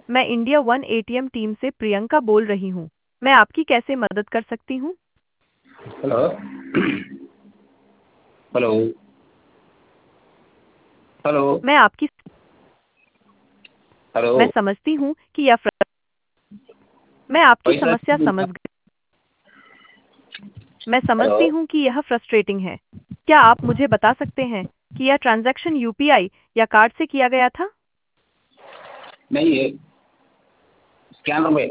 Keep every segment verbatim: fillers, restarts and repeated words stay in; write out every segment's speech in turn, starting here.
मैं India one ATM team से प्रियंका बोल रही हूँ। मैं आपकी कैसे मदद कर सकती हूँ? हेलो हेलो हेलो मैं आपकी हेलो मैं समझती हूँ कि यह फ्र... मैं आपकी पैसा समस्या समझ गई। मैं हेलो समझती हूँ कि यह फ्रस्ट्रेटिंग है। क्या आप मुझे बता सकते हैं कि यह ट्रांजैक्शन यूपीआई या कार्ड से किया गया था? नहीं है स्कैनर में।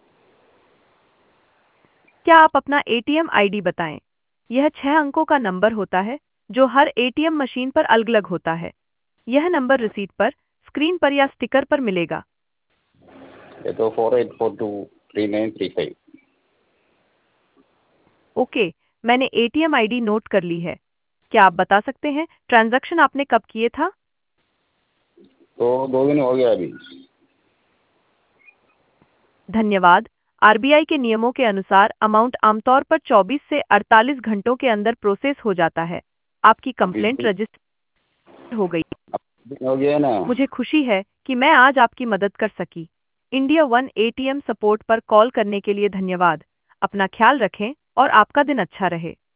क्या आप अपना एटीएम आईडी बताएं? यह छह अंकों का नंबर होता है जो हर एटीएम मशीन पर अलग-अलग होता है। यह नंबर रसीद पर, स्क्रीन पर या स्टिकर पर मिलेगा। ये तो four eight four two three nine three five. Okay, मैंने एटीएम आईडी नोट कर ली है। क्या आप बता सकते हैं ट्रांजैक्शन आपने कब किए था? तो दो दिन हो गया अभी। धन्यवाद। आरबीआई के नियमों के अनुसार अमाउंट आमतौर पर चौबीस से अड़तालीस घंटों के अंदर प्रोसेस हो जाता है। आपकी बीस कंप्लेंट दिन रजिस्टर हो गई। दिन हो गया ना। मुझे खुशी है कि मैं आज आपकी मदद कर सकी। इंडिया वन एटीएम सपोर्ट पर कॉल करने के लिए धन्यवाद। अपना ख्याल रखें और आपका दिन अच्छा रहे।